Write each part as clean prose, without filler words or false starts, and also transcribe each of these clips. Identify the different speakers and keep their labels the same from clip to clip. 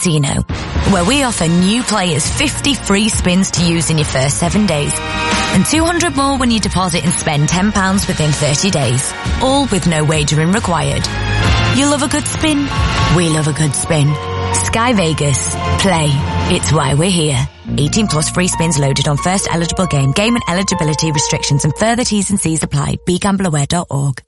Speaker 1: Casino, where we offer new players 50 free spins to use in your first 7 days, and 200 more when you deposit and spend £10 within 30 days, all with no wagering required. You love a good spin? We love a good spin. Sky Vegas. Play. It's why we're here. 18 plus free spins loaded on first eligible game. Game and eligibility restrictions and further T's and C's apply. BeGambleAware.org.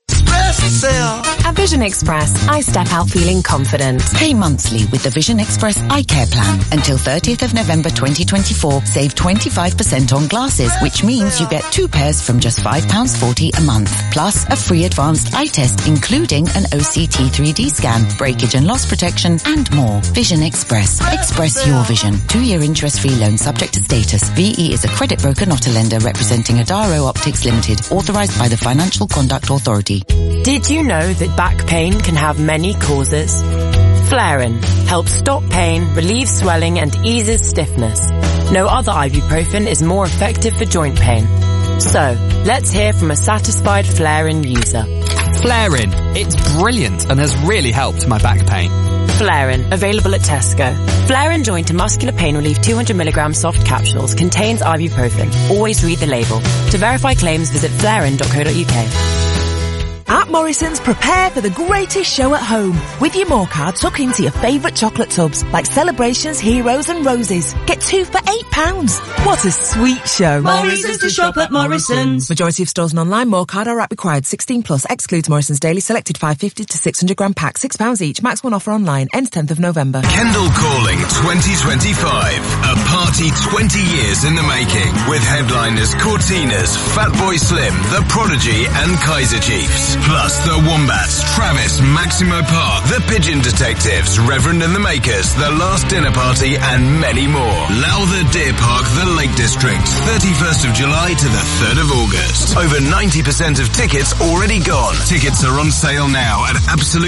Speaker 2: At Vision Express, I step out feeling confident.
Speaker 3: Pay monthly with the Vision Express Eye Care Plan. Until 30th of November 2024, save 25% on glasses, which means you get 2 pairs from just £5.40 a month. Plus, a free advanced eye test, including an OCT 3D scan, breakage and loss protection, and more. Vision Express. Express your vision. 2-year interest-free loan subject to status. VE is a credit broker, not a lender, representing Adaro Optics Limited, authorised by the Financial Conduct Authority.
Speaker 2: Did you know that back pain can have many causes? Flarin helps stop pain, relieves swelling and eases stiffness. No other ibuprofen is more effective for joint pain. So, let's hear from a satisfied Flarin user.
Speaker 4: Flarin, it's brilliant and has really helped my back pain.
Speaker 2: Flarin, available at Tesco. Flarin Joint and Muscular Pain Relief 200mg soft capsules contains ibuprofen. Always read the label. To verify claims, visit flarin.co.uk.
Speaker 5: At Morrison's, prepare for the greatest show at home. With your More card, tuck into your favourite chocolate tubs, like Celebrations, Heroes and Roses. Get 2 for £8. What a sweet show.
Speaker 6: Morrison's to shop at Morrison's.
Speaker 5: Majority of stores and online, More card are app required. 16 plus, excludes Morrison's Daily Selected 550 to 600 gram pack, £6 each. Max one offer online, ends 10th of November.
Speaker 7: Kendall Calling 2025. A party 20 years in the making, with headliners Cortinas, Fatboy Slim, The Prodigy and Kaiser Chiefs. Plus The Wombats, Travis, Maximo Park, The Pigeon Detectives, Reverend and the Makers, The Last Dinner Party and many more. Lowther Deer Park, The Lake District, 31st of July to the 3rd of August. Over 90% of tickets already gone. Tickets are on sale now at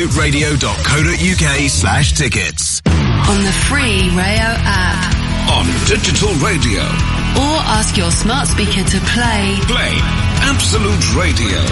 Speaker 7: absoluteradio.co.uk/tickets.
Speaker 8: On the free Rayo app.
Speaker 7: On digital radio.
Speaker 8: Or ask your smart speaker to play
Speaker 7: Absolute Radio.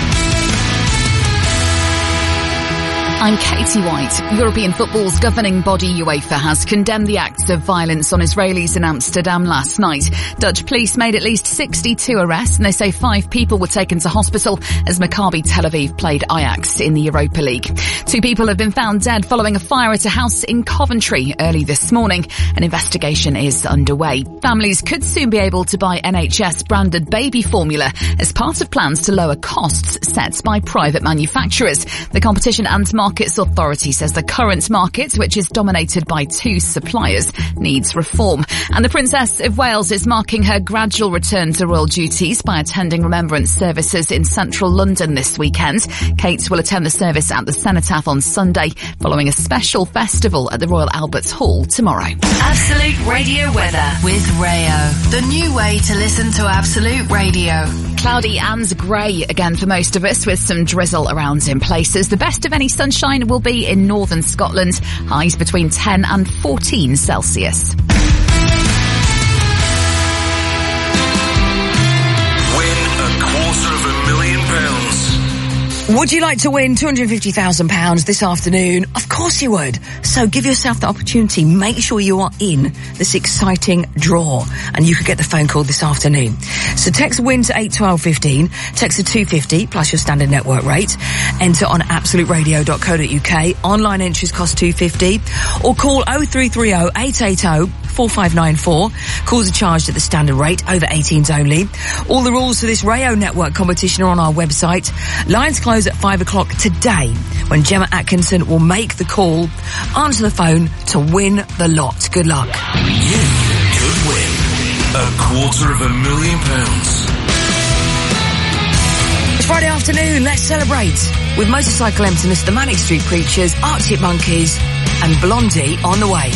Speaker 9: I'm Katie White. European football's governing body UEFA has condemned the acts of violence on Israelis in Amsterdam last night. Dutch police made at least 62 arrests and they say 5 people were taken to hospital as Maccabi Tel Aviv played Ajax in the Europa League. 2 people have been found dead following a fire at a house in Coventry early this morning. An investigation is underway. Families could soon be able to buy NHS branded baby formula as part of plans to lower costs set by private manufacturers. The Competition and Markets Authority says the current market, which is dominated by 2 suppliers, needs reform. And the Princess of Wales is marking her gradual return to royal duties by attending remembrance services in central London this weekend. Kate will attend the service at the Cenotaph on Sunday, following a special festival at the Royal Albert Hall tomorrow.
Speaker 8: Absolute Radio weather with Rayo. The new way to listen to Absolute Radio.
Speaker 9: Cloudy and grey again for most of us, with some drizzle around in places. The best of any sunshine will be in northern Scotland, highs between 10 and 14 Celsius.
Speaker 7: Win £250,000.
Speaker 5: Would you like to win £250,000 this afternoon? Of course you would. So give yourself the opportunity. Make sure you are in this exciting draw and you could get the phone call this afternoon. So text WIN to 81215, text to 250 plus your standard network rate. Enter on absoluteradio.co.uk. Online entries cost £2.50 or call 0330 880 4594. Calls are charged at the standard rate, over 18s only. All the rules for this Rayo Network competition are on our website. Lines close at 5 o'clock today when Gemma Atkinson will make the call. Answer the phone to win the lot. Good luck.
Speaker 7: You could win £250,000.
Speaker 5: It's Friday afternoon. Let's celebrate with Motorcycle Emptiness, the Manic Street Preachers, Arctic Monkeys and Blondie on the way.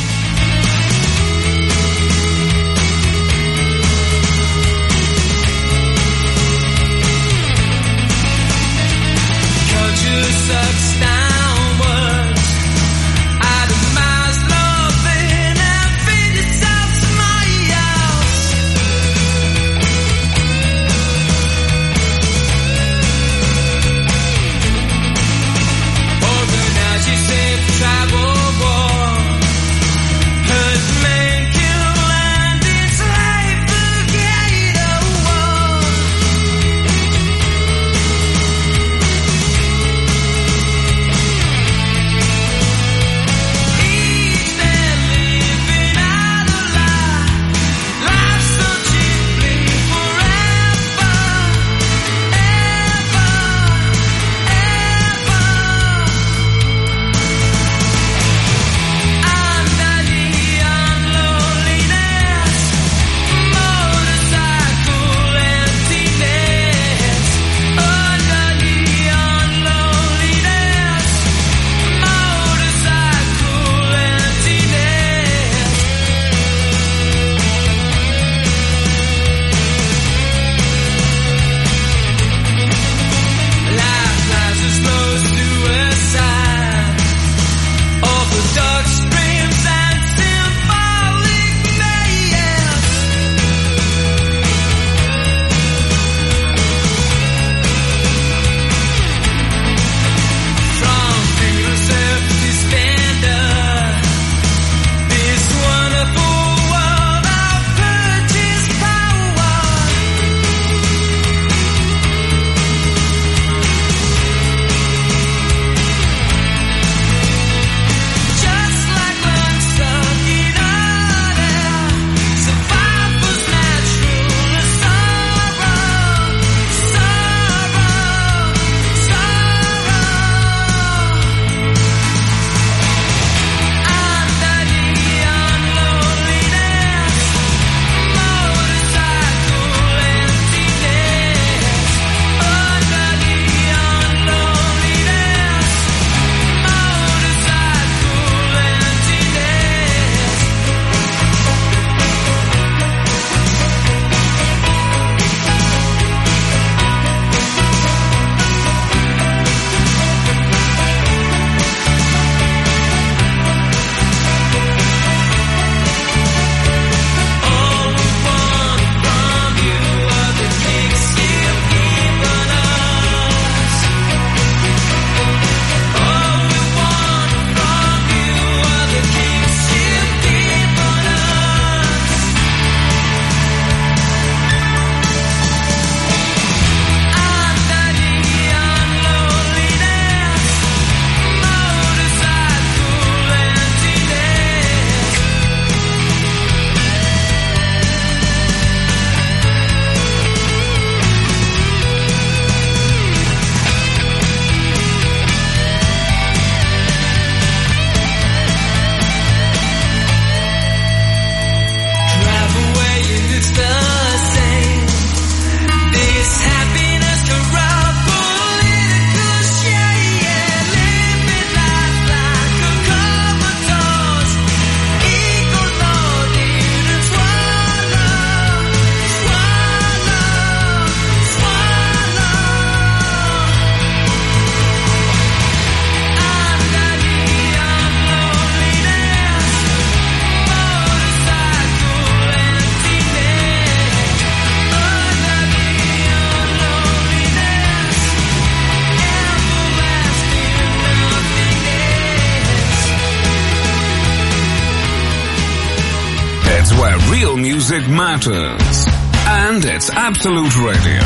Speaker 10: real music matters. And it's Absolute Radio.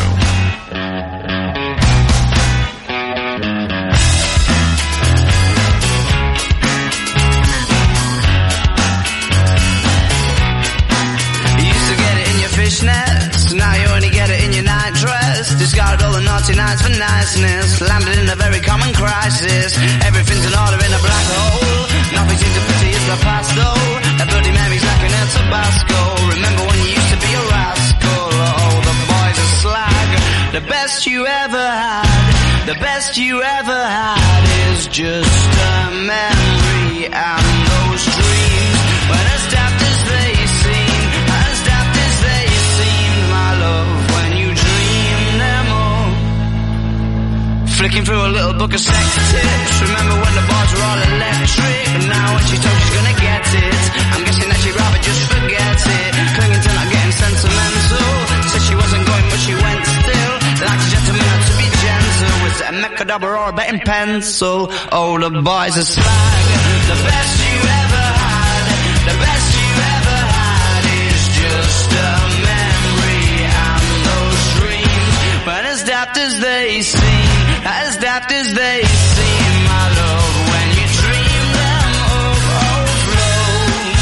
Speaker 11: Fishnets, now you only get it in your night dress. Discarded all the naughty nights for niceness. Landed in a very common crisis. Everything's in order in a black hole. Nothing seems to pity is the past though. A Bloody Mary's like an El Tabasco. Remember when you used to be a rascal? Oh, the boys are slag. The best you ever had, the best you ever had is just a memory. And those dreams, when as daft as they seem, as daft as they seemed, my love, when you dream them all. Flicking through a little book of sex tips. Remember when the bars were all electric? And now when she told she's gonna get it, I'm guessing that she'd rather just forget it. Clinging to not getting sentimental. Said she wasn't going but she went still. Like a gentleman had to be gentle. Was it a Mechadabra or a betting pencil? Oh, the boys are slag. The best you ever had, the best you ever had is just a memory. And those dreams, but as daft as they seem, as daft as they seem, my love, when you dream them overflow.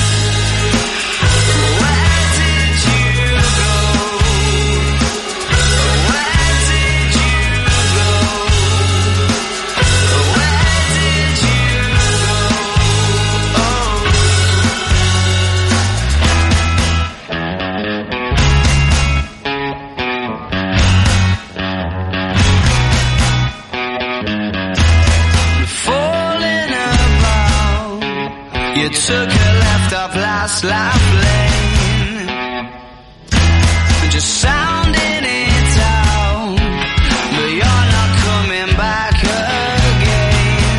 Speaker 11: Where did you go? Where did you go? Where did you go? Falling about, you took a left off last life lane, just sounding it out, but you're not coming back again.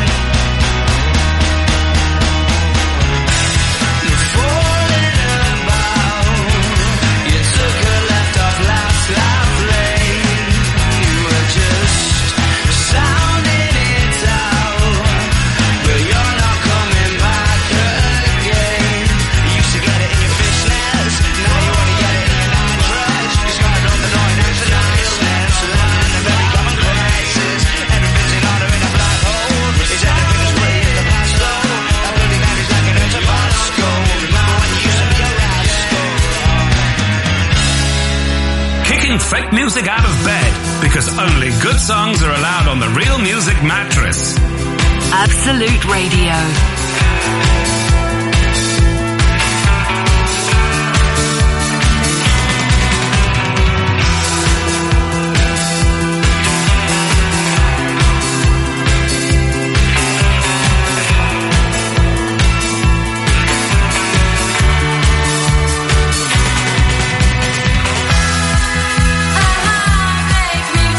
Speaker 11: Falling about, you took a left off last life lane, you were just sounding it out, but you're not coming back again. You used to get it in your fishnets, now you only get it in your night dress. You started on the line after niceness, lying in a very common crisis. Everything's in order in a black hole. Is everything as pretty as the past though? That Bloody Mary's like an El Tabasco. Remember when you used to be a rascal?
Speaker 10: Kicking fake music out of bed because only good songs are allowed on the Real Music Mattress.
Speaker 8: Absolute Radio.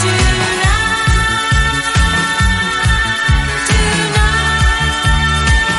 Speaker 6: Tonight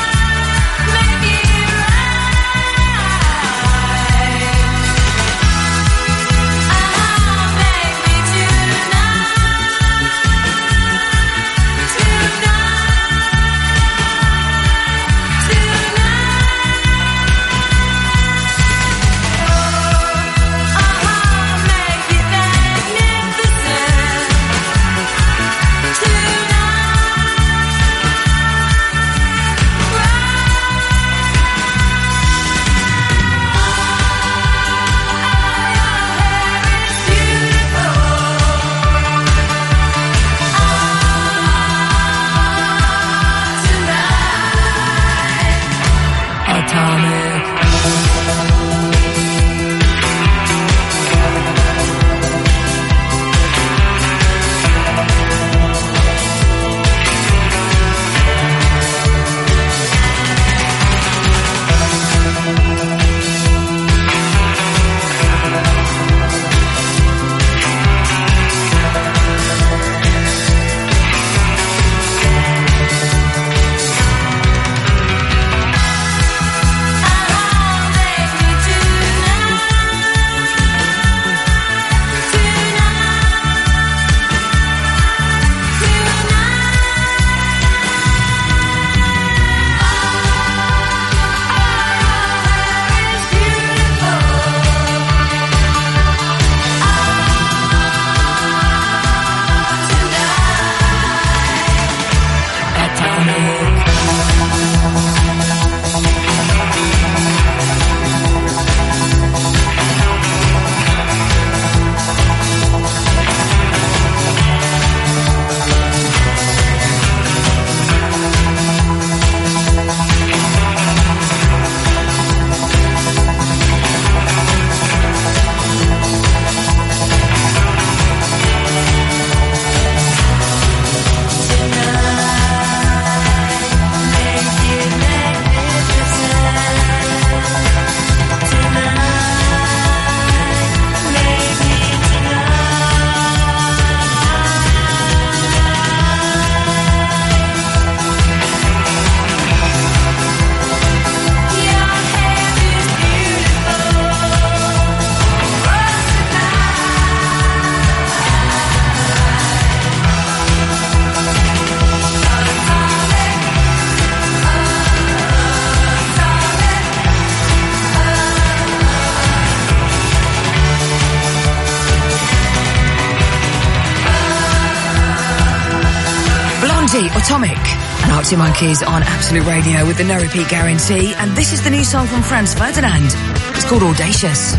Speaker 5: Daddy, Atomic, and Arctic Monkeys on Absolute Radio with the no repeat guarantee. And this is the new song from Franz Ferdinand. It's called Audacious.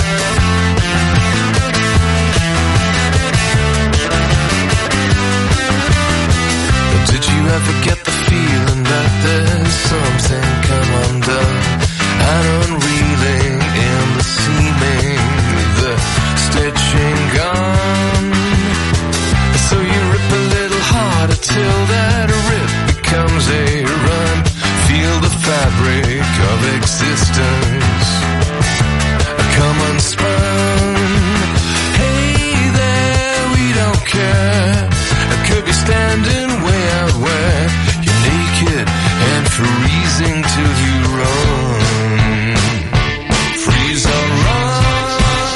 Speaker 12: Did you ever get the feeling that there's something come undone and unreeling in the seaming, the stitching gone? So you rip a little harder till that rip becomes a run. Feel the fabric of existence come unspun. Hey there, we don't care. I could be standing way out where you're naked and freezing till you run. Freeze or run,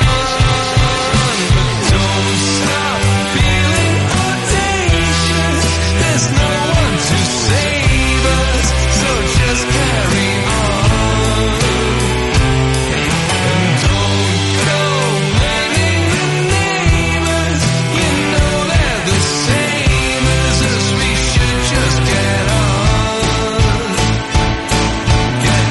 Speaker 12: but don't stop feeling audacious. There's no one to save us, so just carry on. And don't go blaming the neighbors. You know they're the same as us. We should just get on. Get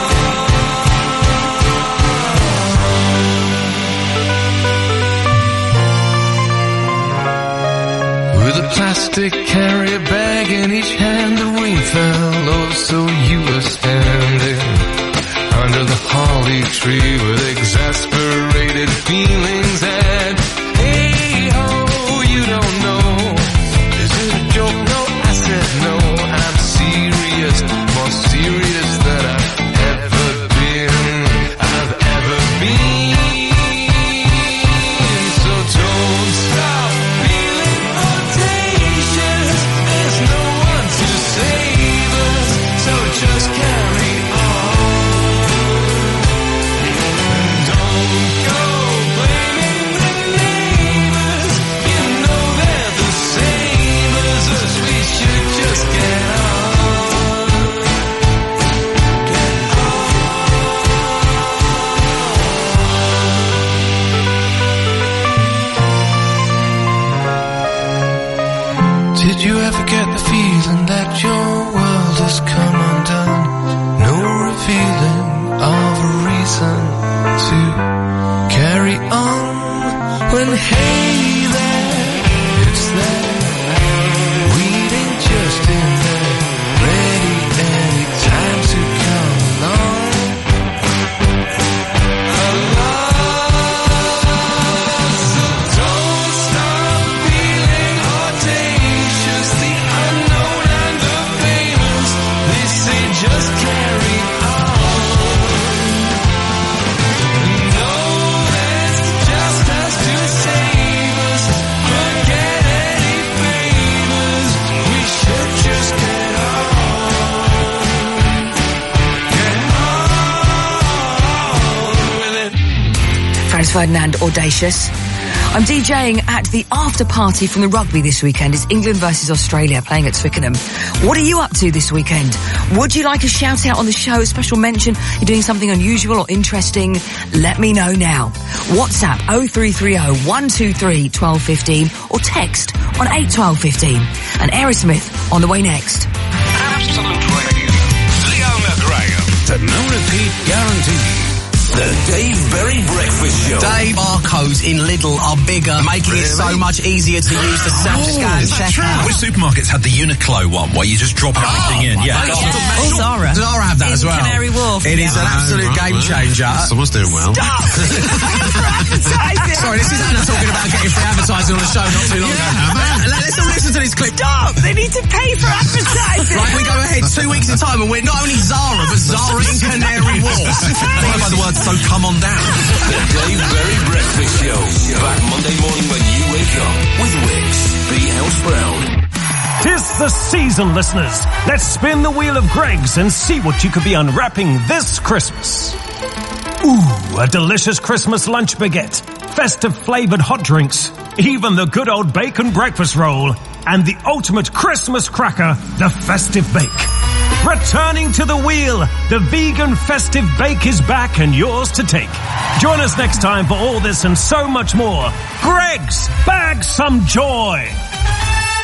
Speaker 12: on. With a plastic carrier bag in each hand, the rain fell. Oh, so you were standing under the holly tree with exasperated feelings and hey ho, you don't know. Is it a joke? No, I said no. I'm serious, more serious than I've ever been. So don't stop feeling audacious. There's no one to save us, so just carry on. Don't go blaming the neighbors. You know they're the same as us. We should just get on. Get on. Did you ever get the feeling that your world has come undone? No revealing of a reason to carry on. When hey there, it's there, waiting just in there, ready any time to come along. So don't stop feeling audacious. The unknown and the famous, they say just carry on. No, that's just us to save us. Forget any favors. We should just get on. Get on with it.
Speaker 5: Franz Ferdinand, Audacious. I'm DJing at the after party from the rugby this weekend. It's England versus Australia playing at Twickenham. What are you up to this weekend? Would you like a shout out on the show, a special mention? You're doing something unusual or interesting? Let me know now. WhatsApp 0330 123 1215 or text on 81215. And Aerosmith on the way next.
Speaker 10: Absolute Radio. Leona Graham.
Speaker 13: The no repeat guarantee. The Dave Berry Breakfast Show.
Speaker 14: Dave, barcodes in Lidl are bigger, making it so much easier to use the self-scan checkout.
Speaker 13: Which supermarkets have the Uniqlo one where you just drop everything in? Yeah.
Speaker 14: Oh, Zara. Zara have that as well.
Speaker 5: Canary Wharf.
Speaker 14: It is an absolute game changer.
Speaker 13: Someone's doing well.
Speaker 5: Stop!
Speaker 14: Sorry, this is Anna talking about getting free advertising on the show not too long ago. Let's all listen to this clip.
Speaker 5: Stop! They need to pay for advertising.
Speaker 14: Right, we go ahead 2 weeks in time and we're not only Zara, but Zara in Canary Wharf.
Speaker 13: Followed by the words, so come on down. The Dave Berry Breakfast Show. Back Monday morning when you wake up with Wix. Be House Brown.
Speaker 15: 'Tis the season, listeners. Let's spin the wheel of Greggs and see what you could be unwrapping this Christmas. Ooh, a delicious Christmas lunch baguette, festive flavored hot drinks, even the good old bacon breakfast roll, and the ultimate Christmas cracker, the Festive Bake. Returning to the wheel, the vegan Festive Bake is back and yours to take. Join us next time for all this and so much more. Greggs, bag some joy.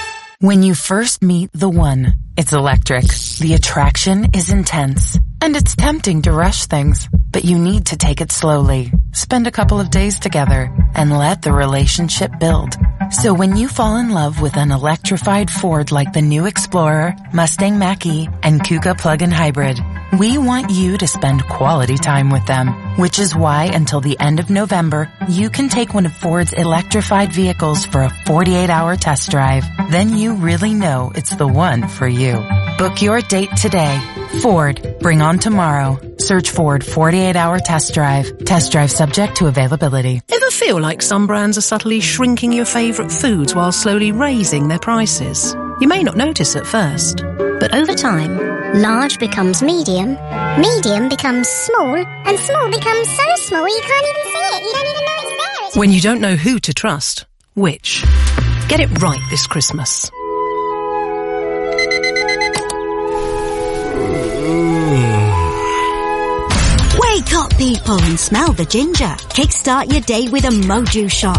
Speaker 2: When you first meet the one, it's electric. The attraction is intense. And it's tempting to rush things, but you need to take it slowly. Spend a couple of days together and let the relationship build. So when you fall in love with an electrified Ford like the new Explorer, Mustang Mach-E, and Kuga plug-in hybrid, we want you to spend quality time with them, which is why until the end of November, you can take one of Ford's electrified vehicles for a 48-hour test drive. Then you really know it's the one for you. Book your date today. Ford, bring on tomorrow. Search Ford 48-hour test drive. Test drive subject to availability.
Speaker 16: Ever feel like some brands are subtly shrinking your favourite foods while slowly raising their prices? You may not notice at first,
Speaker 17: but over time, large becomes medium, medium becomes small, and small becomes so small you can't even see it. You don't even know it's there.
Speaker 16: When you don't know who to trust, which? Get it right this Christmas.
Speaker 18: Wake up, people, and smell the ginger. Kickstart your day with a Moju shot.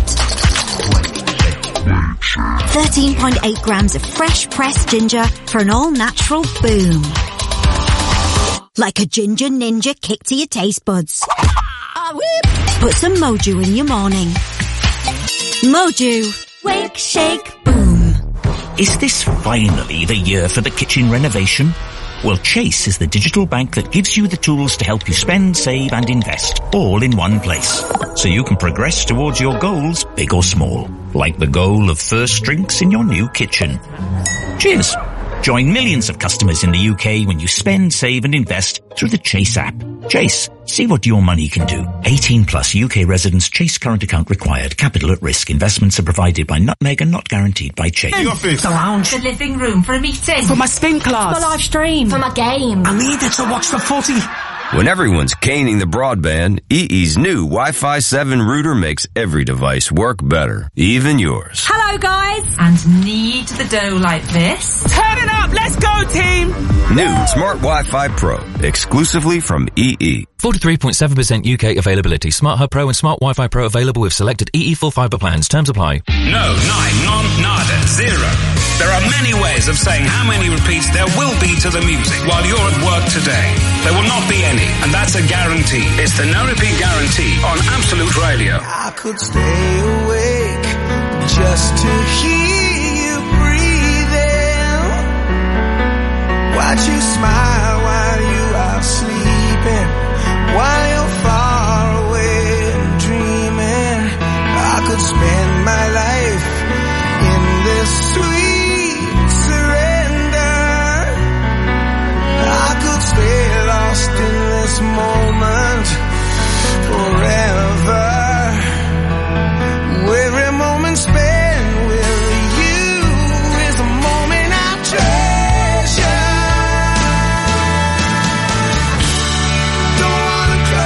Speaker 18: 13.8 grams of fresh pressed ginger for an all-natural boom. Like a ginger ninja kick to your taste buds. Put some Moju in your morning. Moju. Wake, shake, boom.
Speaker 19: Is this finally the year for the kitchen renovation? Well, Chase is the digital bank that gives you the tools to help you spend, save and invest, all in one place. So you can progress towards your goals, big or small, like the goal of first drinks in your new kitchen. Cheers! Join millions of customers in the UK when you spend, save and invest through the Chase app. Chase, see what your money can do. 18 plus UK residents. Chase current account required. Capital at risk. Investments are provided by Nutmeg and not guaranteed by Chase.
Speaker 20: The office. The lounge.
Speaker 21: The living room for a meeting.
Speaker 20: For my spin class.
Speaker 21: For my live stream.
Speaker 20: For my game. I needed to watch the footy.
Speaker 22: When everyone's caning the broadband, EE's new Wi-Fi 7 router makes every device work better, even yours.
Speaker 21: Hello, guys. And knead the dough like this.
Speaker 20: Turn it up. Let's go, team.
Speaker 22: New Smart Wi-Fi Pro, exclusively from EE.
Speaker 23: 43.7% UK availability. Smart Hub Pro and Smart Wi-Fi Pro available with selected EE full fibre plans. Terms apply.
Speaker 10: No, nine, none, nada, zero. There are many ways of saying how many repeats there will be to the music while you're at work today. There will not be any, and that's a guarantee. It's the no repeat guarantee on Absolute Radio.
Speaker 24: I could stay awake just to hear you breathing. Watch you smile while you are sleeping, while you're far away and dreaming. I could spend my life in this sweet surrender. I could stay lost in this moment forever. Every moment spent with you is a moment I treasure. Don't wanna cry.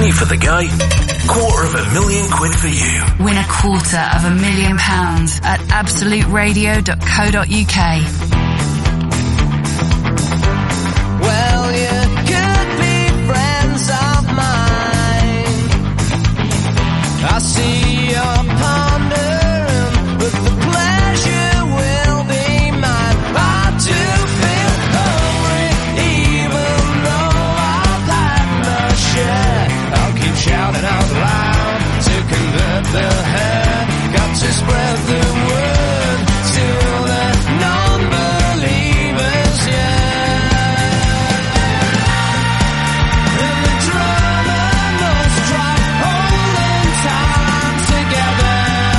Speaker 13: Penny for the guy, £250,000 for you.
Speaker 8: Win £250,000 at absoluteradio.co.uk.
Speaker 24: Well, you could be friends of mine. I see you're pondering, but the pleasure will be mine. I do feel hungry, even though I've had my share. I'll keep shouting out loud to convert the herd. Got to spread the word to the non-believers, yeah. And the drummer must try holding time together,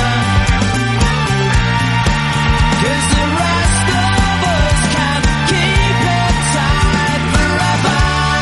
Speaker 24: 'cause the rest of us can't keep it tight forever.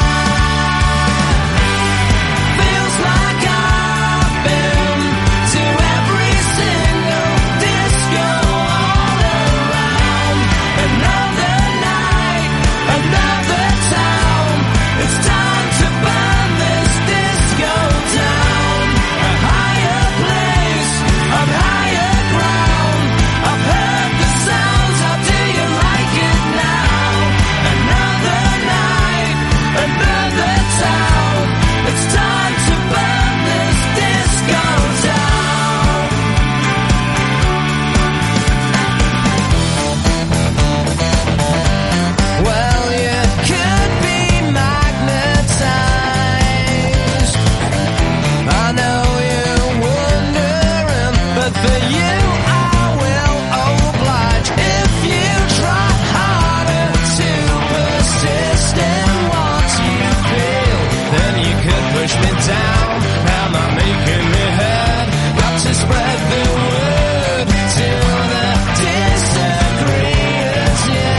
Speaker 24: Feels like I've been to every single disco all around. Another night, another town. It's time to burn this disco down. A higher place, on higher ground. I've heard the sounds, how do you like it now? Another night, another town. It's time to burn this disco down. Well, you could be magnetized. I know you're wondering, but for you I will oblige. If you try harder to persist in what you feel, then you could push me down. Am I making me head? Got to spread the word to the disagreeers,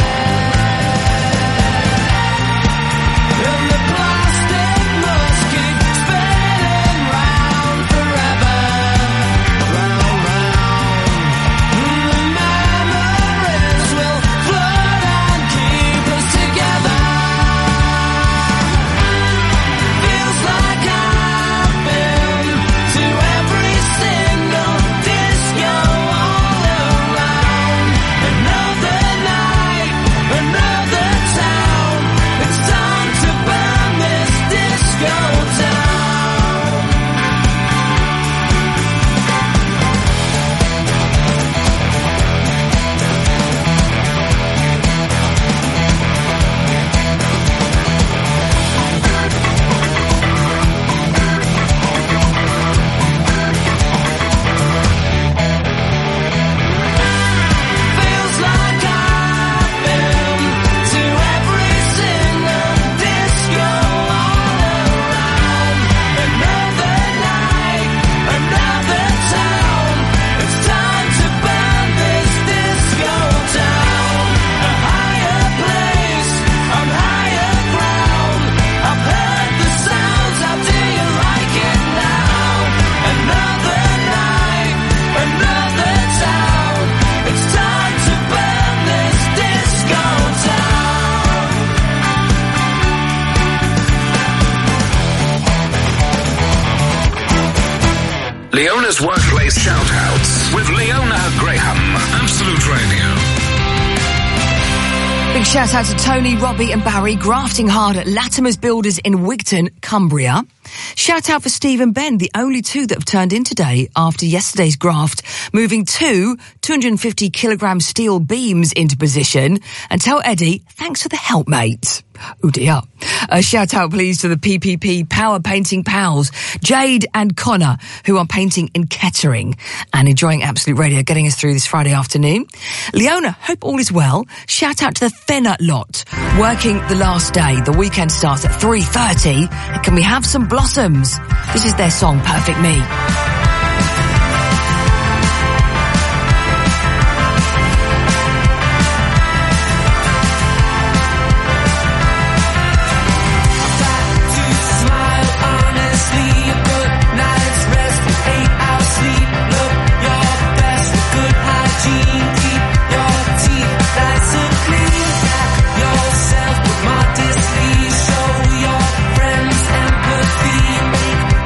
Speaker 24: yeah. And the plastic must keep spinning round forever, round, round. The memories will float and keep us together. Feels like I've been to every single disco all around. Another night, another town. It's time to burn this disco down. Feels like I've been to every single disco all around. Another night, another town. It's time to burn this disco down. A higher place, on higher ground. I've heard the sounds, how do you like it now? Another night, another town. It's time to burn this disco down.
Speaker 10: Leona's Workplace Shoutouts with Leona Graham. Absolute Radio.
Speaker 5: Big shout out to Tony, Robbie and Barry, grafting hard at Latimer's Builders in Wigton, Cumbria. Shout out for Steve and Ben, the only two that have turned in today after yesterday's graft, moving two 250 kilogram steel beams into position. And tell Eddie, thanks for the help, mate. Oh dear. A shout out please to the PPP Power Painting pals, Jade and Connor, who are painting in Kettering and enjoying Absolute Radio, getting us through this Friday afternoon. Leona, hope all is well. Shout out to the Fenner lot, working the last day. The weekend starts at 3:30. And can we have some blossoms? This is their song, Perfect Me.
Speaker 24: Yourself, but modestly show your friends empathy. Make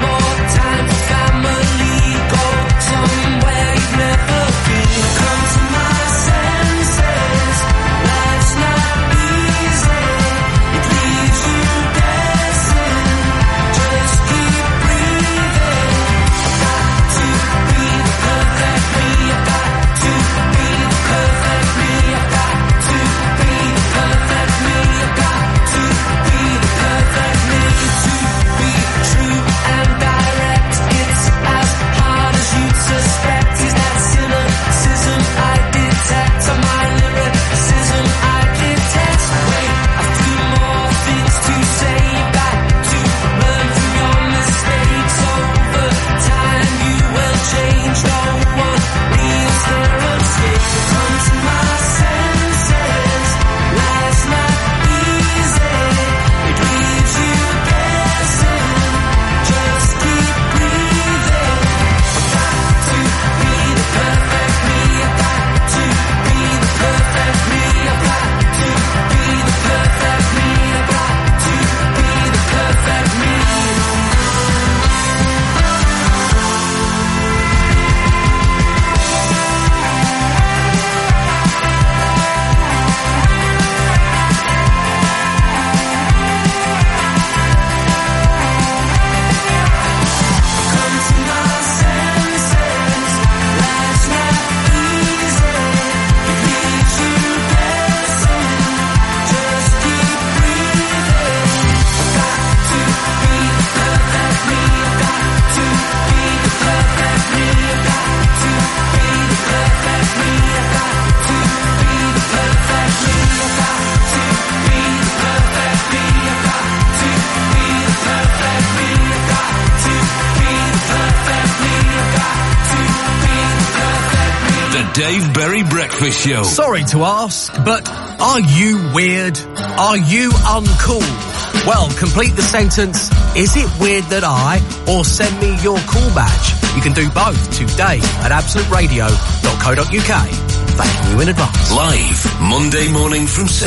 Speaker 13: Dave Berry Breakfast Show.
Speaker 14: Sorry to ask, but are you weird? Are you uncool? Well, complete the sentence, is it weird that I, or send me your cool badge. You can do both to dave@absoluteradio.co.uk. Thank you in advance.
Speaker 13: Live, Monday morning from 6.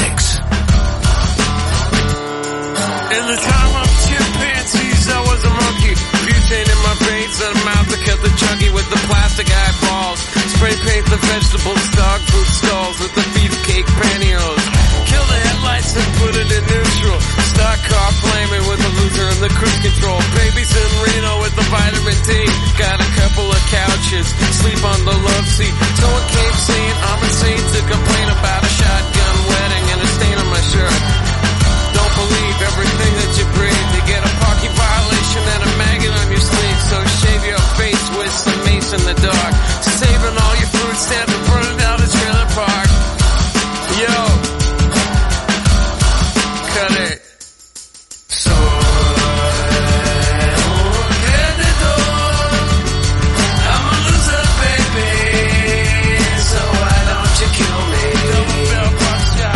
Speaker 1: In the time of chimpanzees, I was a monkey. Butane in my veins and a mouth to cut the chunky with the plastic eyeballs. Spray paint the vegetables, dog food stalls with the beefcake pantyhose. Kill the headlights and put it in neutral. Stock car flaming with the loser and the cruise control. Babies in Reno with the vitamin D. Got a couple of couches, sleep on the love seat. Someone came saying I'm insane to complain about a shotgun wedding and a stain on my shirt. Don't believe everything that you breathe. You get a parking violation and a maggot on your sleeve. So shave your face with some mace in the dark. Saving all your food stamps and burning down the trailer park. Yo, cut it. So I'm a loser, baby. So why don't you kill me? Double bell pop shot.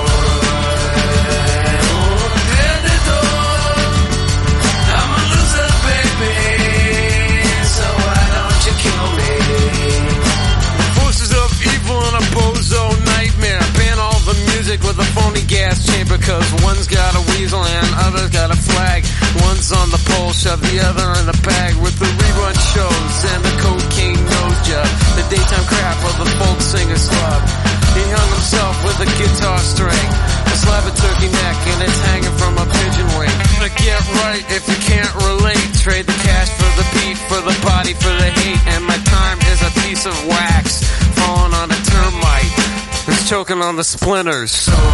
Speaker 1: With a phony gas chamber, cause one's got a weasel and other's got a flag. One's on the pole, shove the other in a bag with the rerun shows and the cocaine nose job. The daytime crap of the folk singer slub. He hung himself with a guitar string, a slab of turkey neck, and it's hanging from a pigeon wing. But get right if you can't relate. Trade the cash for the beat, for the body, for the hate. And my time is a piece of wax falling on a termite. It's choking on the splinters. So I'm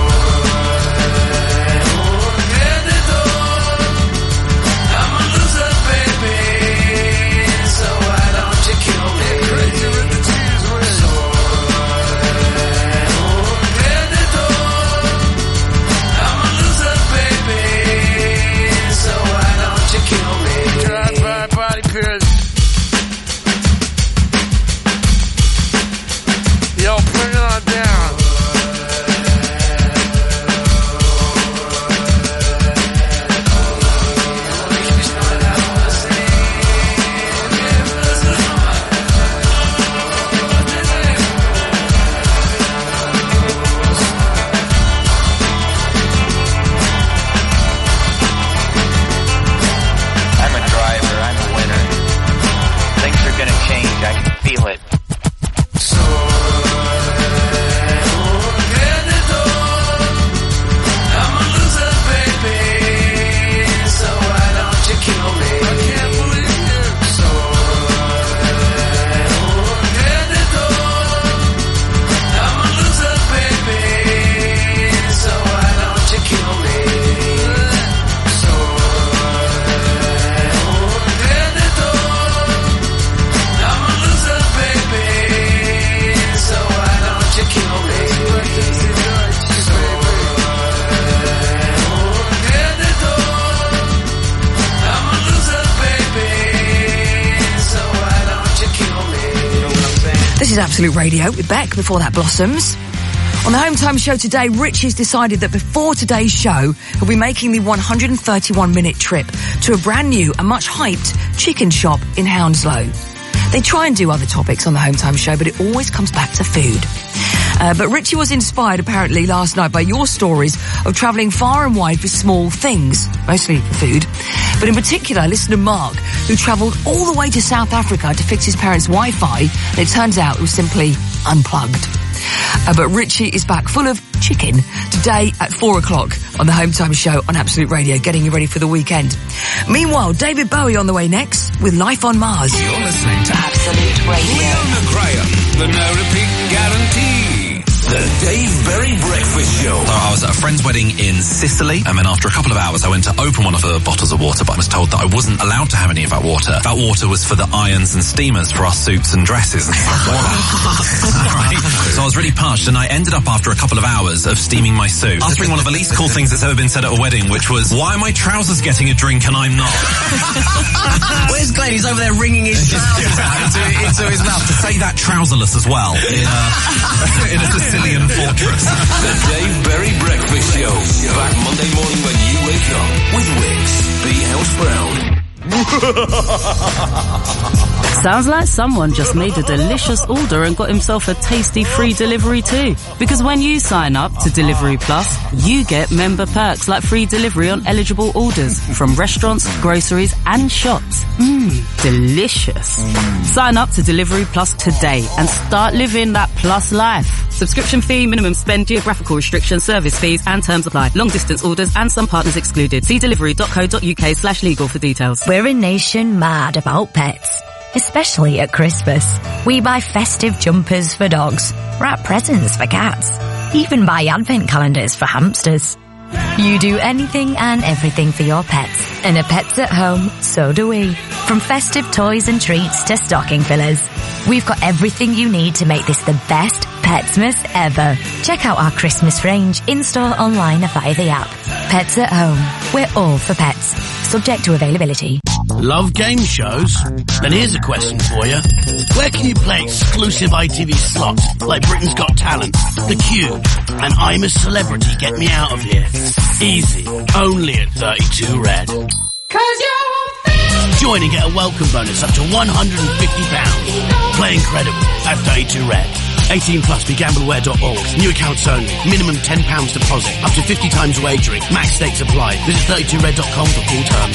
Speaker 1: a loser, baby. So why don't you kill me? Crazy with the cheese whiz. So I'm a loser, baby. So why don't you kill me? Drive-by body pierce. Yo, bring it on down.
Speaker 3: I'm a driver, I'm a winner. Things are gonna change, I can feel it.
Speaker 5: This is Absolute Radio with Beck, before that Blossoms. On the Home Time Show today, Rich has decided that before today's show, he'll be making the 131-minute trip to a brand new and much hyped chicken shop in Hounslow. They try and do other topics on the Home Time Show, but it always comes back to food. But Richie was inspired, apparently, last night by your stories of travelling far and wide for small things, mostly food. But in particular, listener Mark, who travelled all the way to South Africa to fix his parents' Wi-Fi, and it turns out it was simply unplugged. But Richie is back full of chicken today at 4 o'clock on the Home Time Show on Absolute Radio, getting you ready for the weekend. Meanwhile, David Bowie on the way next with Life on Mars.
Speaker 13: You're listening to Absolute Radio. Leona Graham, the no repeat guarantee. The Dave Berry Breakfast Show.
Speaker 4: So I was at a friend's wedding in Sicily, and then after a couple of hours I went to open one of the bottles of water, but I was told that I wasn't allowed to have any of that water. That water was for the irons and steamers for our suits and dresses and stuff like that. Right. So I was really parched, and I ended up after a couple of hours of steaming my suit, uttering one of the least cool things that's ever been said at a wedding, which was, why are my trousers getting a drink and I'm not?
Speaker 14: Where's Glenn? He's over there wringing his trousers
Speaker 4: into his mouth to say that trouserless as well in a Sicilian fortress.
Speaker 13: The Dave Berry Breakfast Show. Back Monday morning when you wake up with Wix. Be House Brown.
Speaker 7: Sounds like someone just made a delicious order and got himself a tasty free delivery too. Because when you sign up to Delivery Plus, you get member perks like free delivery on eligible orders from restaurants, groceries and shops. Delicious. Sign up to Delivery Plus today and start living that plus life. Subscription fee, minimum spend, geographical restrictions, service fees and terms apply. Long distance orders and some partners excluded. See delivery.co.uk/legal for details.
Speaker 9: We're a nation mad about pets, especially at Christmas. We buy festive jumpers for dogs, wrap presents for cats, even buy advent calendars for hamsters. You do anything and everything for your pets, and at Pets at Home, so do we. From festive toys and treats to stocking fillers, we've got everything you need to make this the best Petsmas ever. Check out our Christmas range in-store, online or via the app. Pets at Home. We're all for pets. Subject to availability.
Speaker 11: Love game shows? Then here's a question for you. Where can you play exclusive ITV slots like Britain's Got Talent, The Cube, and I'm a Celebrity, Get Me Out of Here? Easy. Only at 32 Red.
Speaker 6: 'Cause you're
Speaker 11: Join and get a welcome bonus up to £150. Play incredible at 32 Red. 18 plus, begambleaware.org. New accounts only. Minimum £10 deposit. Up to 50 times wagering. Max stakes apply. Visit 32red.com for full terms.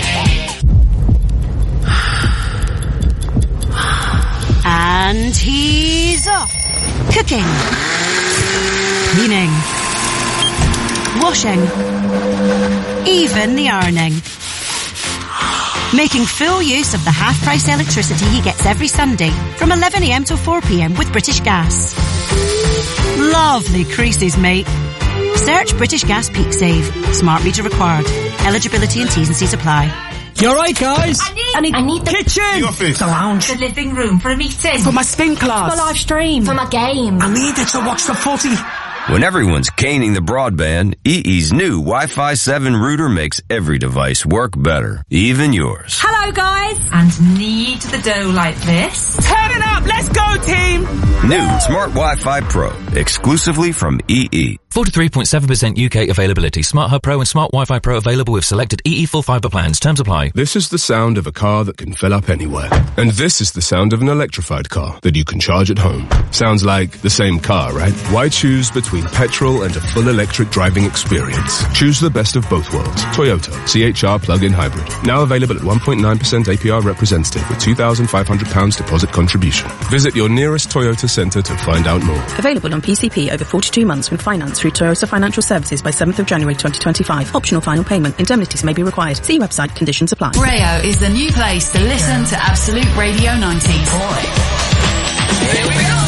Speaker 25: And he's off. Cooking. Cleaning. Washing. Even the ironing. Making full use of the half-price electricity he gets every Sunday from 11 a.m. till 4 p.m. with British Gas. Lovely creases, mate. Search British Gas Peak Save. Smart meter required. Eligibility and T's and C's apply.
Speaker 14: You alright, guys?
Speaker 21: I need the
Speaker 14: kitchen!
Speaker 21: The office.
Speaker 14: The lounge.
Speaker 21: The living room for a meeting.
Speaker 14: For my spin class.
Speaker 21: For my live stream.
Speaker 20: For my game.
Speaker 14: I need it to watch the footy.
Speaker 22: When everyone's caning the broadband, EE's new Wi-Fi 7 router makes every device work better, even yours.
Speaker 21: Hello, guys. And need the dough like this.
Speaker 20: Turn it up. Let's go, team.
Speaker 22: New Smart Wi-Fi Pro, exclusively from EE.
Speaker 23: 43.7% UK availability. Smart Hub Pro and Smart Wi-Fi Pro available with selected EE full fibre plans. Terms apply.
Speaker 26: This is the sound of a car that can fill up anywhere. And this is the sound of an electrified car that you can charge at home. Sounds like the same car, right? Why choose between petrol and a full electric driving experience? Choose the best of both worlds. Toyota CHR plug-in hybrid. Now available at 1.9% APR representative with £2,500 deposit contribution. Visit your nearest Toyota centre to find out more.
Speaker 27: Available on PCP over 42 months with finance through Toyota Financial Services by 7th of January 2025. Optional final payment. Indemnities may be required. See website. Conditions apply.
Speaker 8: Rayo is the new place to listen to Absolute Radio 90s. Here we go.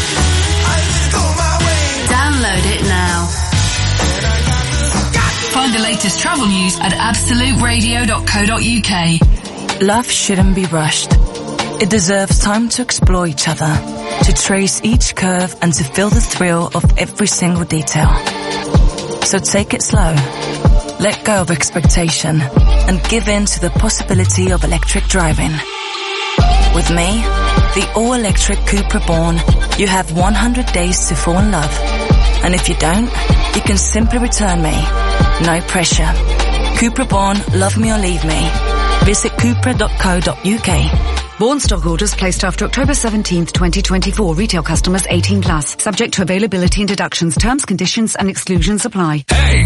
Speaker 8: Download it now. Find the latest travel news at absoluteradio.co.uk.
Speaker 28: Love shouldn't be rushed. It deserves time to explore each other, to trace each curve and to feel the thrill of every single detail. So take it slow. Let go of expectation and give in to the possibility of electric driving. With me, the all-electric Cupra Born, you have 100 days to fall in love. And if you don't, you can simply return me. No pressure. Cupra Born, love me or leave me. Visit cupra.co.uk.
Speaker 29: Born stock orders placed after October 17th, 2024. Retail customers 18 plus. Subject to availability and deductions. Terms, conditions and exclusions apply.
Speaker 13: Hey!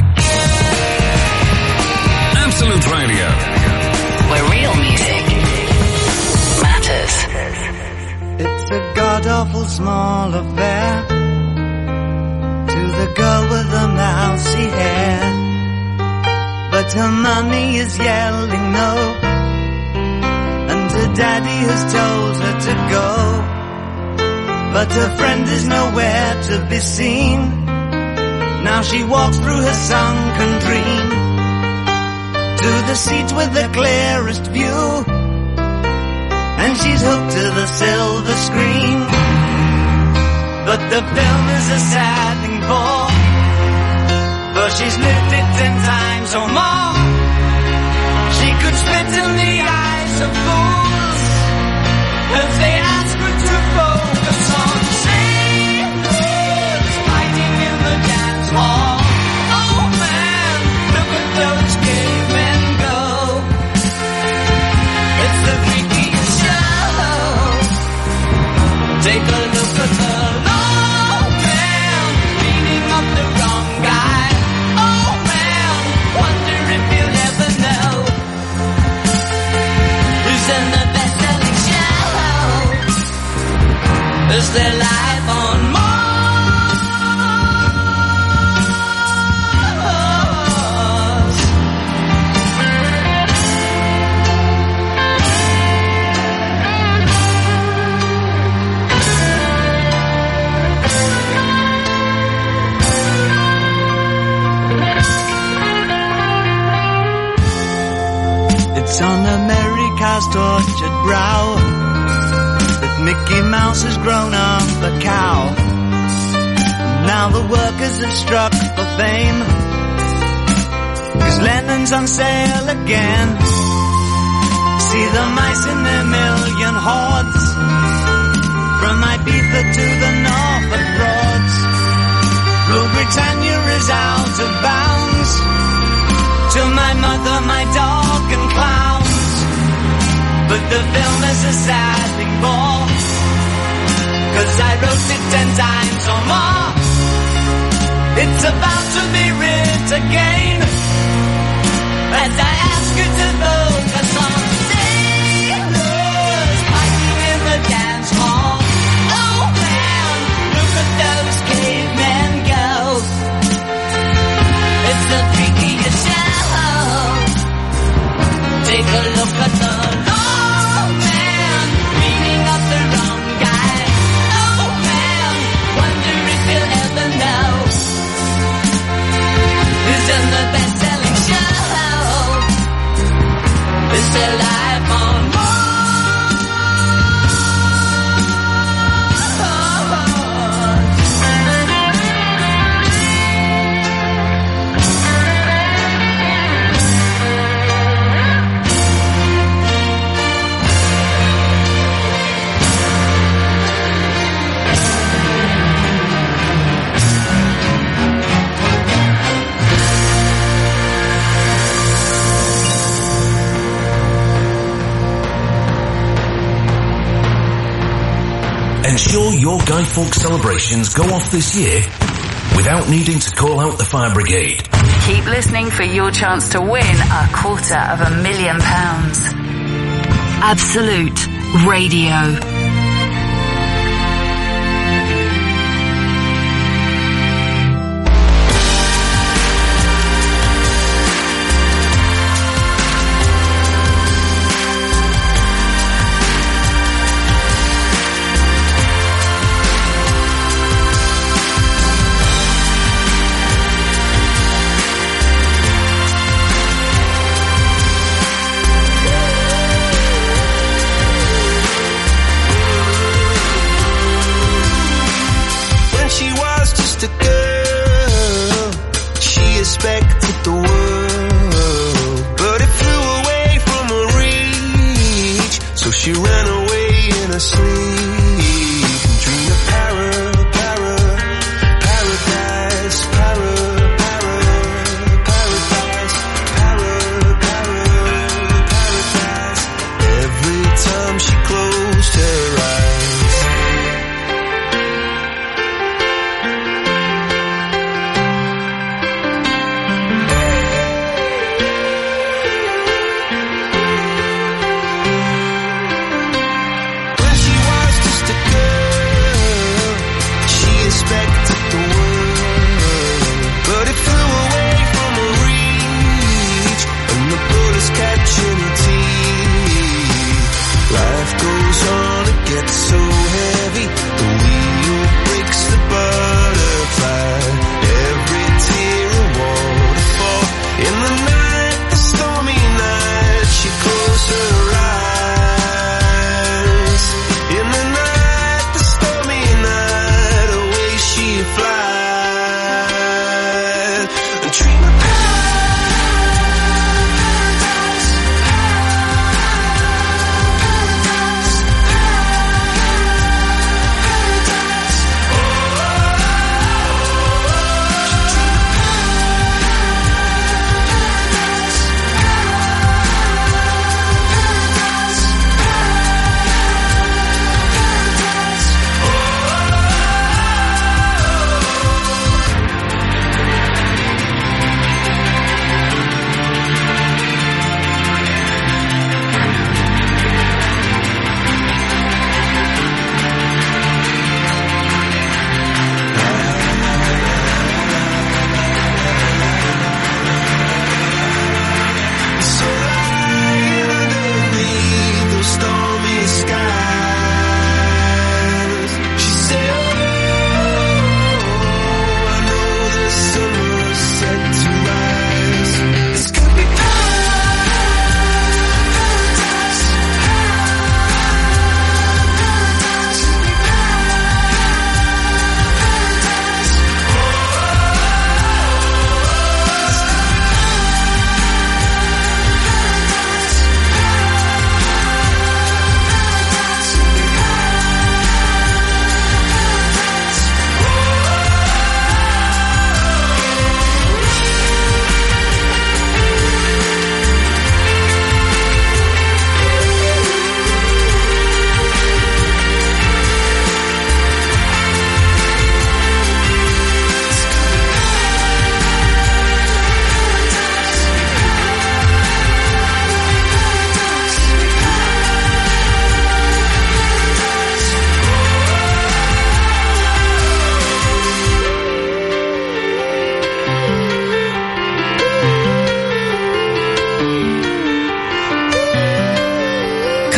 Speaker 13: Absolute Radio.
Speaker 8: Where real music matters.
Speaker 24: It's a god-awful small affair to the girl with the mousy hair, but her mommy is yelling no, and her daddy has told her to go. but her friend is nowhere to be seen. Now she walks through her sunken dream to the seats with the clearest view, and she's hooked to the silver screen. But the film is a sad thing for she's lived it 10 times or more. She could spit in the eyes of fools if they ask her to focus on sailors fighting in the dance hall. Oh man, look at those cavemen go. It's the freakiest show. Take a look at the long man beating up the wrong guy. Oh man, wonder if you'll ever know who's in the best-selling show. Is there life on Mars? It's on America's tortured brow that Mickey Mouse has grown up a cow. Now the workers have struck for fame, 'cause Lennon's on sale again. See the mice in their million hordes, from Ibiza to the Norfolk Broads. Rule Britannia is out of bounds, to my mother, my dog and clowns. But the film is a sad thing for, 'cause I wrote it 10 times or more. It's about to be writ again, as I ask you to focus on sailors fighting in the dance hall. Oh man, look at those cavemen go. It's the freakiest show. Take a look at the long man beating up the wrong guy. Oh man, wonder if you'll ever know who's in the best-selling show. Is there life on Mars?
Speaker 13: Ensure your Guy Fawkes celebrations go off this year without needing to call out the fire brigade.
Speaker 28: Keep listening for your chance to win £250,000.
Speaker 8: Absolute Radio.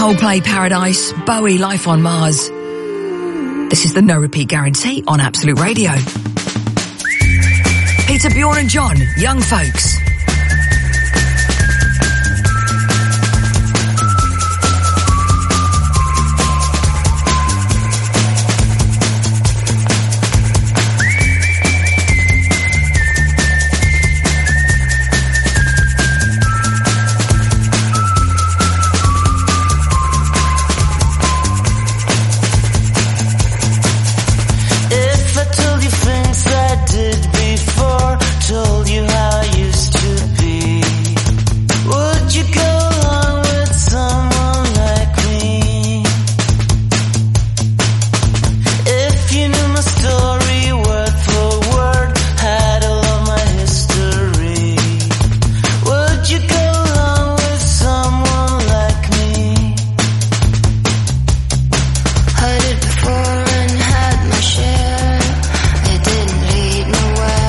Speaker 5: Coldplay, Paradise, Bowie, Life on Mars. This is the no repeat guarantee on Absolute Radio. Peter, Bjorn and John, Young Folks.
Speaker 24: Told you how I used to be. Would you go along with someone like me? If you knew my story word for word, had all of my history, would you go along with someone like me? Heard it before and had my share. It didn't lead nowhere.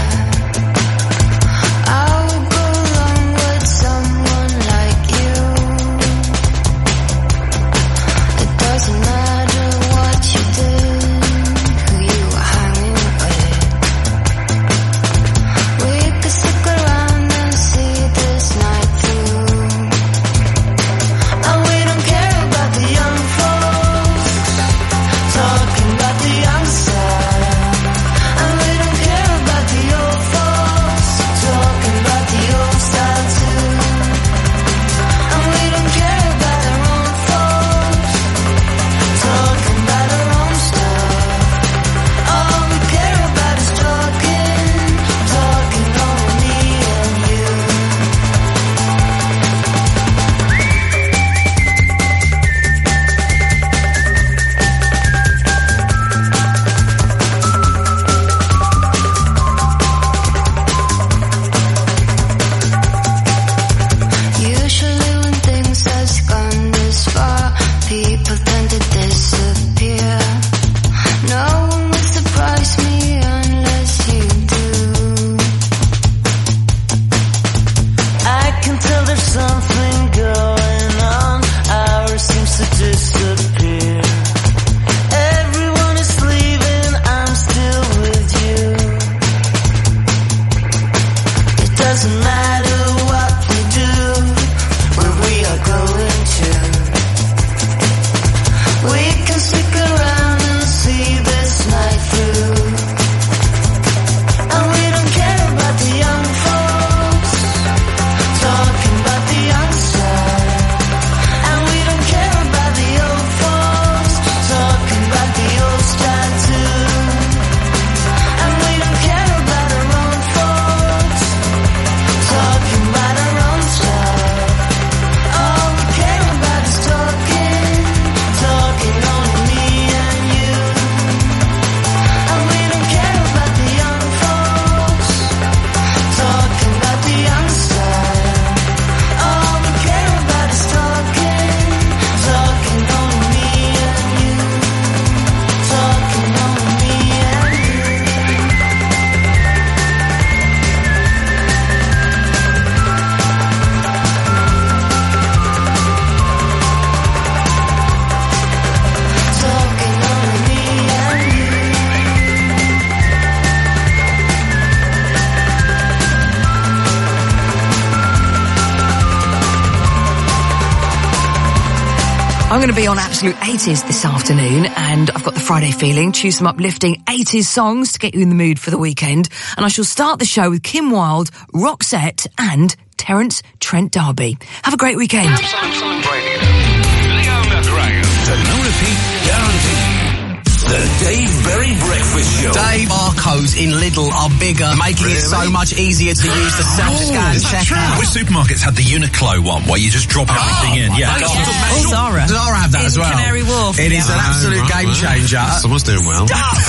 Speaker 5: I'm going to be on Absolute 80s this afternoon, and I've got the Friday feeling. Choose some uplifting 80s songs to get you in the mood for the weekend. And I shall start the show with Kim Wilde, Roxette and Terence Trent D'Arby. Have a great weekend.
Speaker 13: Absolute Radio. Leo McGregor. The no repeat guarantee. The Dave Berry Breakfast Show.
Speaker 14: Dave, barcodes in Lidl are bigger, making it so much easier to use the self-scan checkout.
Speaker 4: Which supermarkets had the Uniqlo one where you just drop everything in? Yeah.
Speaker 5: Oh, Zara.
Speaker 14: Zara have that
Speaker 5: in
Speaker 14: as well.
Speaker 5: Canary Wharf.
Speaker 14: It is an absolute game changer.
Speaker 1: Someone's doing well.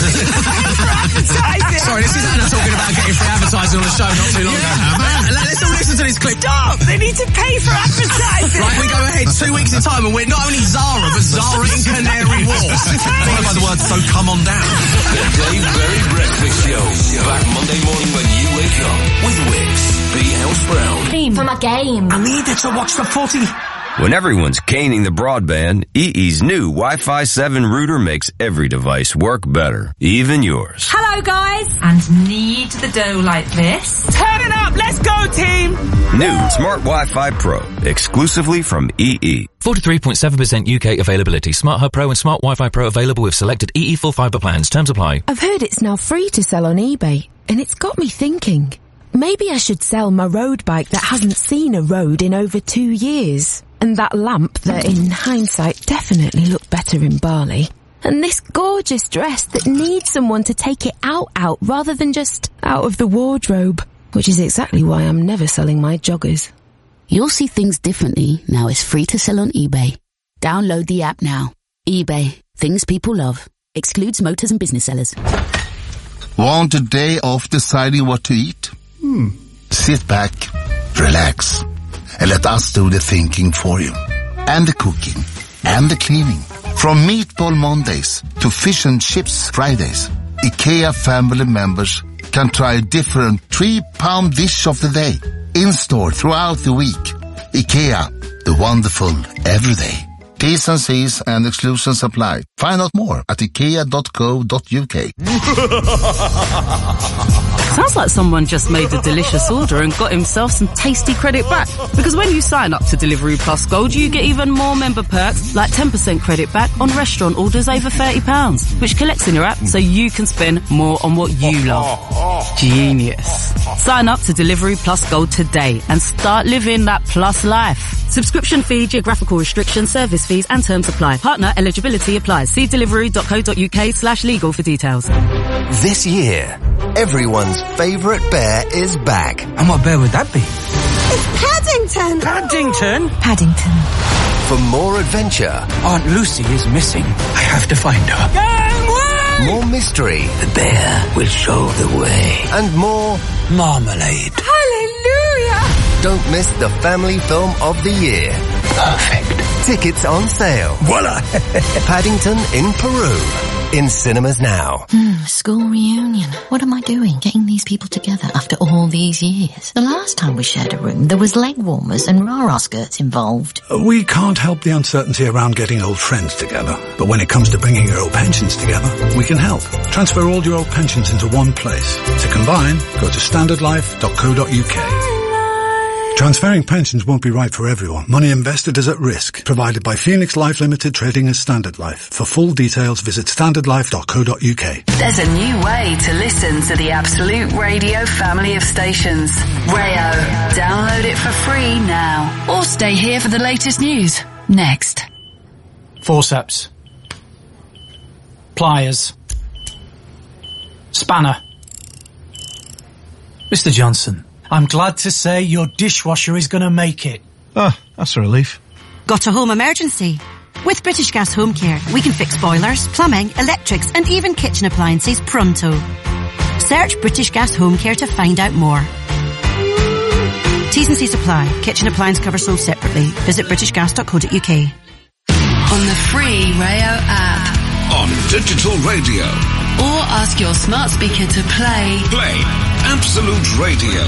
Speaker 14: Sorry, this is Anna talking about getting free advertising on the show not too long ago. Let's all listen to this clip.
Speaker 20: Stop! They need to pay for advertising.
Speaker 14: Right, we go ahead 2 weeks in time and we're not only Zara, but Zara in Canary Wharf.
Speaker 4: Followed by the word, so come on down.
Speaker 13: The Dave Berry Breakfast Show. Back Monday morning when you wake up with Wix. B. House Brown.
Speaker 2: For my game.
Speaker 1: I needed to watch the footy.
Speaker 22: When everyone's caning the broadband, EE's new Wi-Fi 7 router makes every device work better, even yours.
Speaker 21: Hello, guys. And need the dough like this.
Speaker 20: Turn it up. Let's go, team.
Speaker 22: New Smart Wi-Fi Pro, exclusively from EE.
Speaker 23: 43.7% UK availability. Smart Hub Pro and Smart Wi-Fi Pro available with selected EE full fibre plans. Terms apply.
Speaker 1: I've heard it's now free to sell on eBay, and it's got me thinking. Maybe I should sell my road bike that hasn't seen a road in over 2 years. And that lamp that, in hindsight, definitely looked better in Bali. And this gorgeous dress that needs someone to take it out rather than just out of the wardrobe. Which is exactly why I'm never selling my joggers.
Speaker 2: You'll see things differently now it's free to sell on eBay. Download the app now. eBay. Things people love. Excludes motors and business sellers.
Speaker 10: Want a day off deciding what to eat? Sit back, relax, and let us do the thinking for you. And the cooking. And the cleaning. From Meatball Mondays to Fish and Chips Fridays, IKEA family members can try a different 3-pound dish of the day. In-store throughout the week. IKEA, the wonderful every day. T's and C's and exclusions apply. Find out more at ikea.co.uk.
Speaker 7: Sounds like someone just made a delicious order and got himself some tasty credit back. Because when you sign up to Delivery Plus Gold, you get even more member perks, like 10% credit back on restaurant orders over £30, which collects in your app so you can spend more on what you love. Genius. Sign up to Delivery Plus Gold today and start living that plus life. Subscription fee, geographical restrictions, service fees and terms apply. Partner eligibility applies. See delivery.co.uk/legal for details.
Speaker 12: This year, everyone's favourite bear is back.
Speaker 20: And what bear would that be? It's Paddington.
Speaker 12: Paddington?
Speaker 20: Paddington.
Speaker 12: For more adventure.
Speaker 20: Aunt Lucy is missing. I have to find her. Gangway!
Speaker 12: More mystery.
Speaker 20: The bear will show the way.
Speaker 12: And more
Speaker 20: marmalade.
Speaker 21: Hallelujah!
Speaker 12: Don't miss the family film of the year.
Speaker 20: Perfect.
Speaker 12: Tickets on sale.
Speaker 20: Voila!
Speaker 12: Paddington in Peru. In cinemas now.
Speaker 2: School reunion. What am I doing? Getting these people together after all these years. The last time we shared a room, there was leg warmers and rah-rah skirts involved.
Speaker 15: We can't help the uncertainty around getting old friends together. But when it comes to bringing your old pensions together, we can help. Transfer all your old pensions into one place. To combine, go to standardlife.co.uk. Transferring pensions won't be right for everyone. Money invested is at risk. Provided by Phoenix Life Limited, trading as Standard Life. For full details, visit standardlife.co.uk.
Speaker 8: There's a new way to listen to the Absolute Radio family of stations. Rayo. Download it for free now. Or stay here for the latest news. Next.
Speaker 16: Forceps. Pliers. Spanner. Mr. Johnson, I'm glad to say your dishwasher is going to make it.
Speaker 17: Ah, that's a relief.
Speaker 25: Got a home emergency? With British Gas Home Care, we can fix boilers, plumbing, electrics and even kitchen appliances pronto. Search British Gas Home Care to find out more. T's and C's apply. Kitchen appliance cover sold separately. Visit britishgas.co.uk.
Speaker 8: On the free Rayo app.
Speaker 13: On digital radio.
Speaker 8: Or ask your smart speaker to play.
Speaker 13: Play Absolute Radio.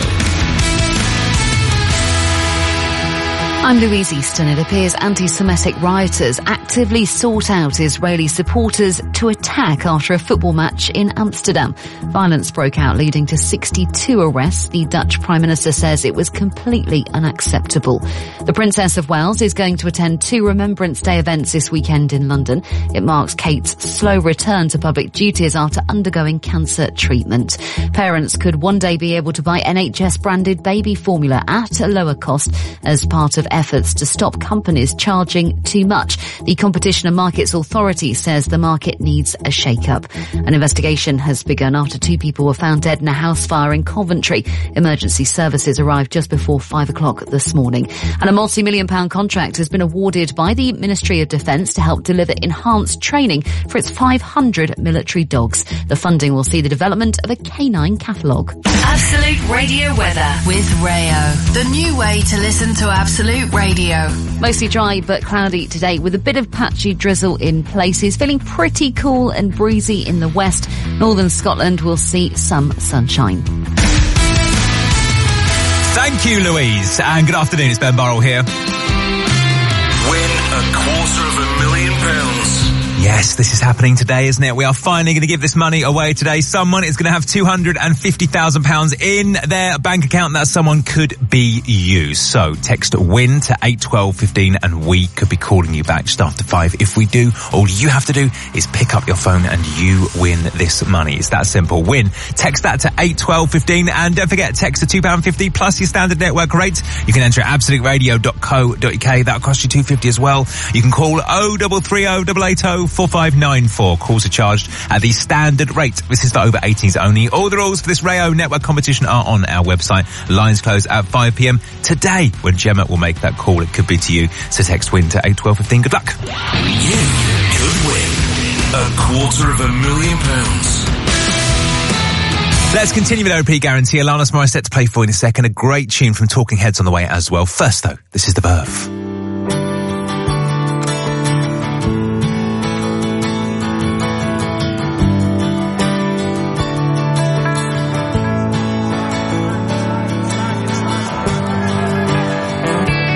Speaker 18: I'm Louise Easton. It appears anti-Semitic rioters actively sought out Israeli supporters to attack after a football match in Amsterdam. Violence broke out, leading to 62 arrests. The Dutch Prime Minister says it was completely unacceptable. The Princess of Wales is going to attend 2 Remembrance Day events this weekend in London. It marks Kate's slow return to public duties after undergoing cancer treatment. Parents could one day be able to buy NHS-branded baby formula at a lower cost as part of efforts to stop companies charging too much. The Competition and Markets Authority says the market needs a shake-up. An investigation has begun after 2 people were found dead in a house fire in Coventry. Emergency services arrived just before 5 o'clock this morning. And a multi-million-pound contract has been awarded by the Ministry of Defence to help deliver enhanced training for its 500 military dogs. The funding will see the development of a canine catalogue.
Speaker 8: Absolute Radio weather with Rayo. The new way to listen to Absolute Radio.
Speaker 18: Mostly dry but cloudy today with a bit of patchy drizzle in places. Feeling pretty cool and breezy in the west. Northern Scotland will see some sunshine.
Speaker 19: Thank you, Louise, and good afternoon. It's Ben Burrell here.
Speaker 13: Win £250,000.
Speaker 3: Yes, this is happening today, isn't it? We are finally going to give this money away today. Someone is going to have £250,000 in their bank account. That someone could be you. So text WIN to 81215 and we could be calling you back just after 5. If we do, all you have to do is pick up your phone and you win this money. It's that simple. WIN. Text that to 81215 and don't forget, text to £2.50 plus your standard network rate. You can enter at absoluteradio.co.uk. That'll cost you £2.50 as well. You can call 0330 880 4594. Calls are charged at the standard rate. This is for over 18s only. All the rules for this Rayo Network competition are on our website. Lines close at 5 p.m. today when Gemma will make that call. It could be to you. So text WIN to 81215. Good luck.
Speaker 13: You could win £250,000.
Speaker 3: Let's continue with OP Guarantee. Alanis Morissette to play for you in a second. A great tune from Talking Heads on the way as well. First though, this is The Birth.